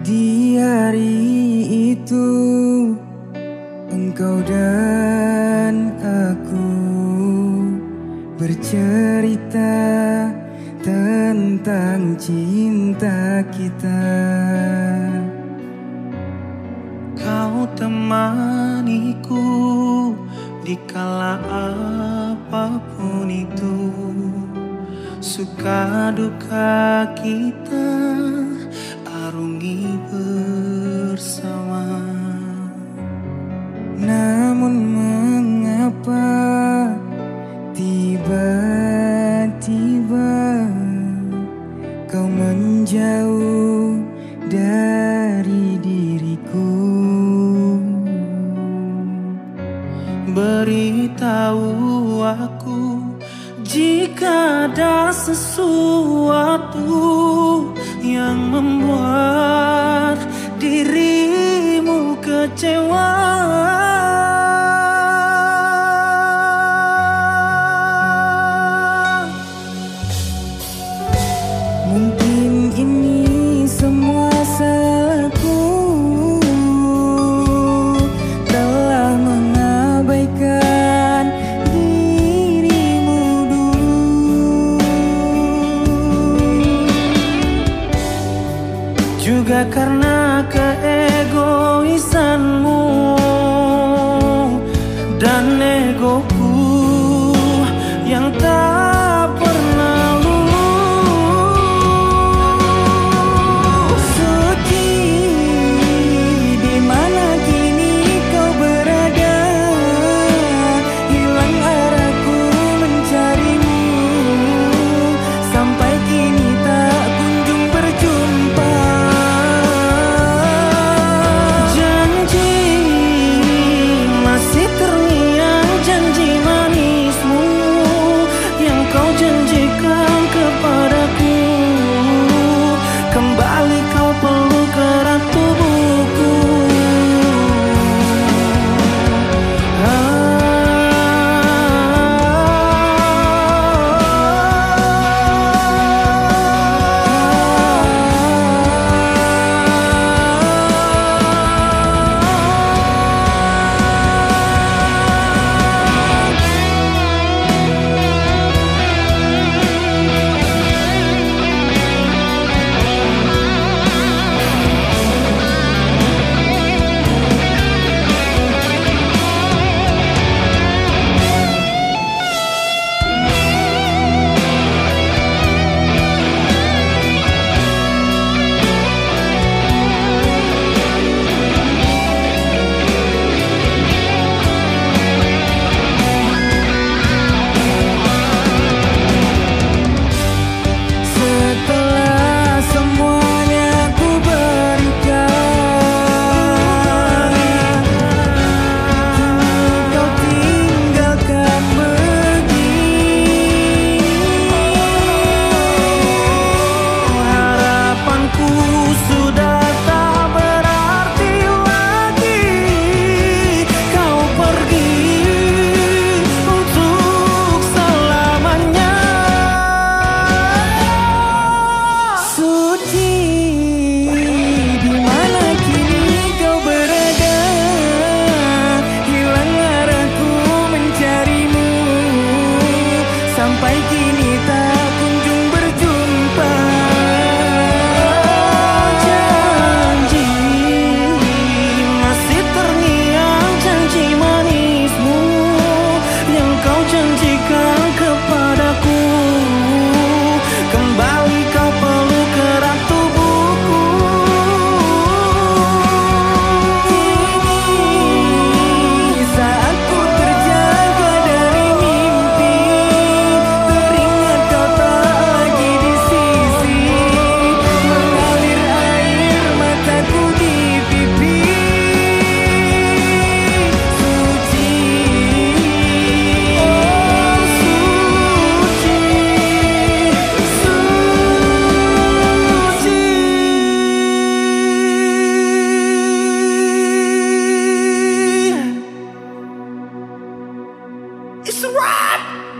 Di hari itu engkau dan aku bercerita tentang cinta kita. Kau temaniku di kala apapun itu, suka duka kita arungi bersama. Namun mengapa tiba-tiba kau menjauh dari diriku? Beritahu aku jika ada sesuatu yang membuat dirimu kecewa. Mungkin ini semua salahku, telah mengabaikan dirimu dulu. Juga karena keegoisanmu dan egoku yang tak pernah lulus. Suci, di mana kini kau berada? Hilang arahku mencarimu, sampai kini tak kunjung berjumpa. Janji masih terngiang, janji manismu yang kau janjikan kepadaku. Kembali kau peluk erat tubuhku. Setelah semuanya ku berikan, kini kau tinggalkan begini. Harapanku sudah tak berarti lagi. Kau pergi untuk selamanya. Suci, di mana kini kau berada? Hilang arahku mencarimu, sampai kini tak kunjung berjumpa. Janji masih terngiang, janji manismu yang kau janjikan kepadaku. Kembali kau peluk erat tubuhku. Kini saat ku terjaga dari mimpi, teringat kau tak lagi di sisi. Mengalir air mataku di pipi. Suci, Oh suci, suci. It's a wrap.